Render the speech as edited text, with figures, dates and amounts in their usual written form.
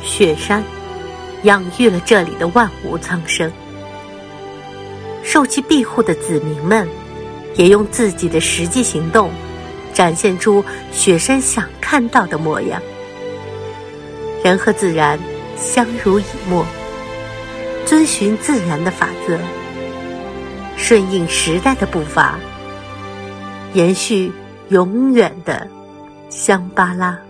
雪山养育了这里的万物苍生。受其庇护的子民们也用自己的实际行动展现出雪山想看到的模样。人和自然相濡以沫，遵循自然的法则，顺应时代的步伐，延续永远的香巴拉。